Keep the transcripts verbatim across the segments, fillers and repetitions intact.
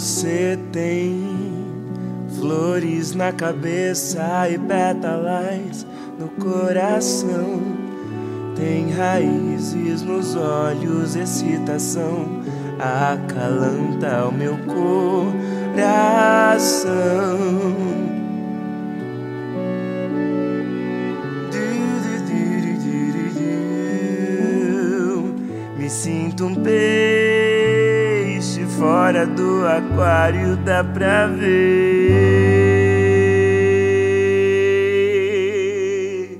Você tem flores na cabeça e pétalas no coração. Tem raízes nos olhos, excitação acalanta o meu coração. Me sinto um peixe fora do aquário, dá pra ver.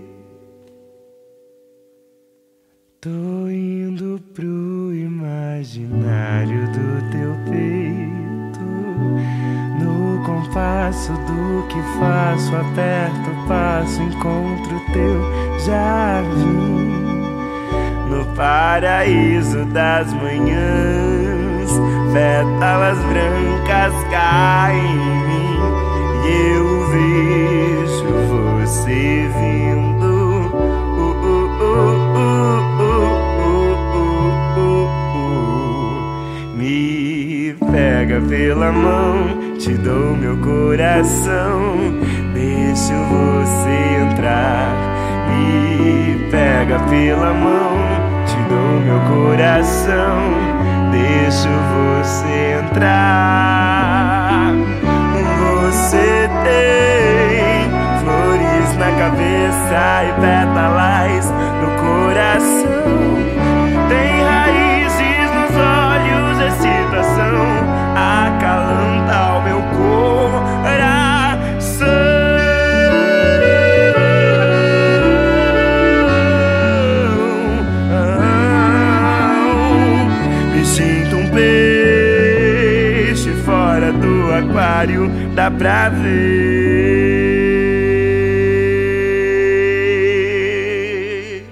Tô indo pro imaginário do teu peito, no compasso do que faço, aperto o passo, encontro teu jardim. No paraíso das manhãs, pétalas brancas caem em mim e eu vejo você vindo. Uh, uh, uh, uh, uh, uh, uh, uh. Me pega pela mão, te dou meu coração, deixo você entrar. Me pega pela mão, te dou meu coração, deixo você entrar. Você tem flores na cabeça e pétalas no coração. Tem raízes nos olhos, excitação acalanta o meu coração. Do aquário dá pra ver.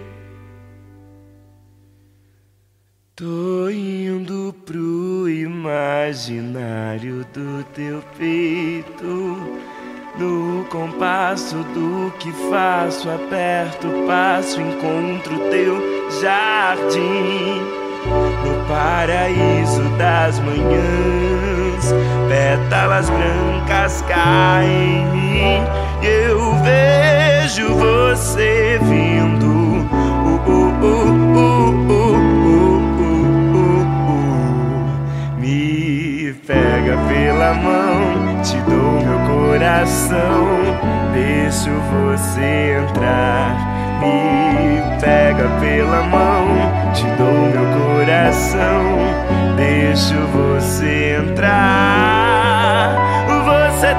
Tô indo pro imaginário do teu peito, no compasso do que faço, aperto o passo, encontro teu jardim. No paraíso das manhãs, pétalas brancas caem em mim e eu vejo você vindo. Uh, uh, uh, uh, uh, uh, uh, uh. Me pega pela mão, te dou meu coração, deixo você entrar. Me pega pela mão, te dou meu coração, deixo você entrar. Você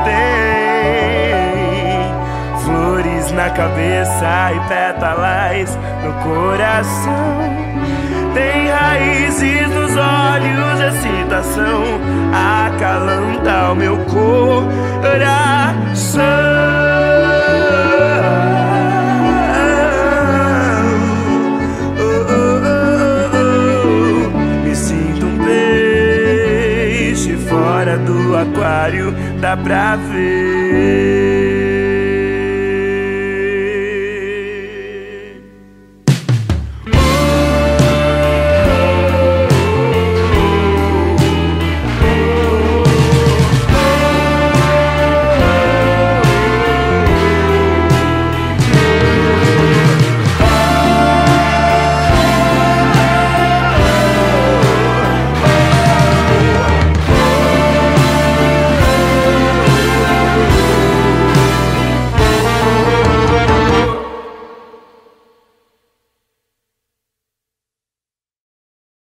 tem flores na cabeça e pétalas no coração. Tem raízes nos olhos, excitação acalanta o meu coração. Do aquário dá pra ver.